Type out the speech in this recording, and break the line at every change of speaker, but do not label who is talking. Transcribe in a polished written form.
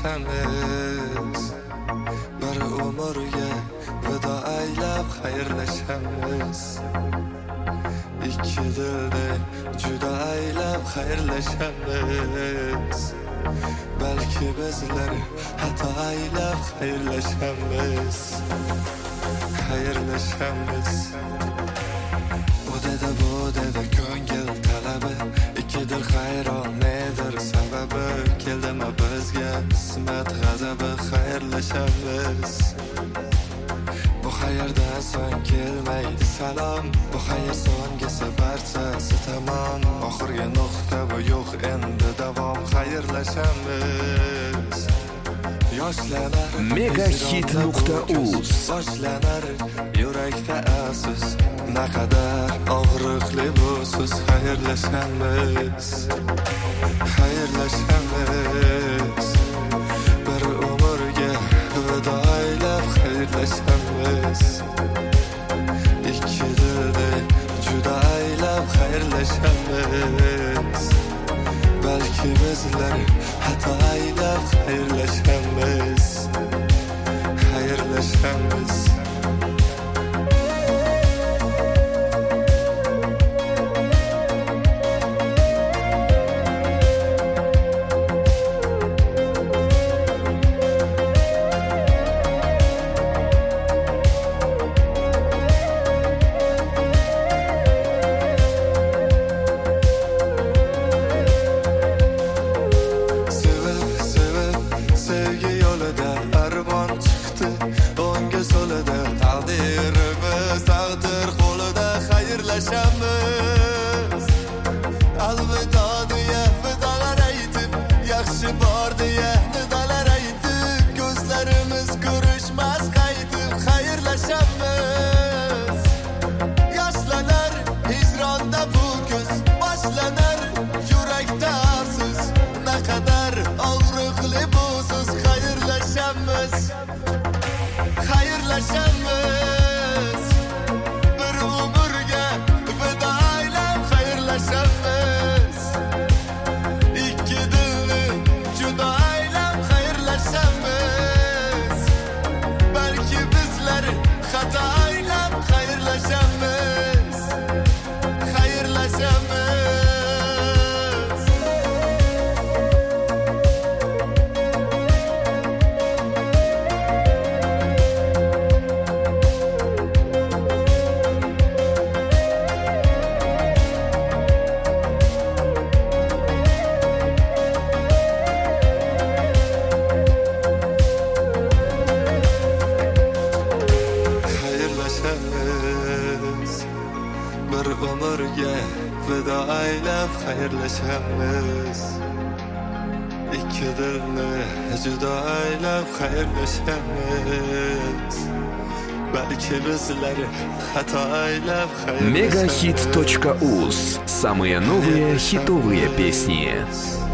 xayrlashamiz. Bir umrga vido aylab xayrlashamiz. İki dilde juda aylab xayrlashamiz. Belki bizler hata aylab xayrlashamiz. Xayrlashamiz. Bu dede ko'ngil talabi, ikki dil hayron nedir sababi? Keldimi bizga qismat g'azabi, xayrlashamiz. Bu xayrdan so'ng kelmaydi salom, bu xayr so'ngisi barchasi tamom. Oxirgi nuqta bu, yo'q endi davom, xayrlashamiz. Yoshlanar
Megahit.uz
boshlanar yurakda afsus, naqadar og'riqli bu so'z. Xayrlashamiz, xayrlashamiz. Bir umrga vido aylab xayrlashamiz. İki dilde juda aylab xayrlashamiz. Belki bizler hata aylab xayrlashamiz. Xayrlashamiz. Sevgi yolida armon chiqdi, o'ngga so'lida taqdirimiz, taqdir qo'lida xayrlashamiz. Alvido deya vidolar aytib, yaxshi bor deya nidolar aytib, ko'zlarimiz ko'rishmas qaytib xayrlashamiz. Yoshlanar hijronda bu ko'z, boshlanar yurakda afsus, naqadar og'riqli bu so'z. Xayrlashamiz, xayrlashamiz. Bir umrga vido aylab xayrlashamiz. Ikki dilni juda aylab xayrlashamiz. Balki bizlar xato aylab xayrlashamiz. Xayrlashamiz. Xayrlashamiz. Bir umrga vido aylab xayrlashamiz. İki dilni juda aylab xayrlashamiz. Balki bizlar xato aylab xayrlashamiz.
Megahit.uz. Самые новые хитовые песни.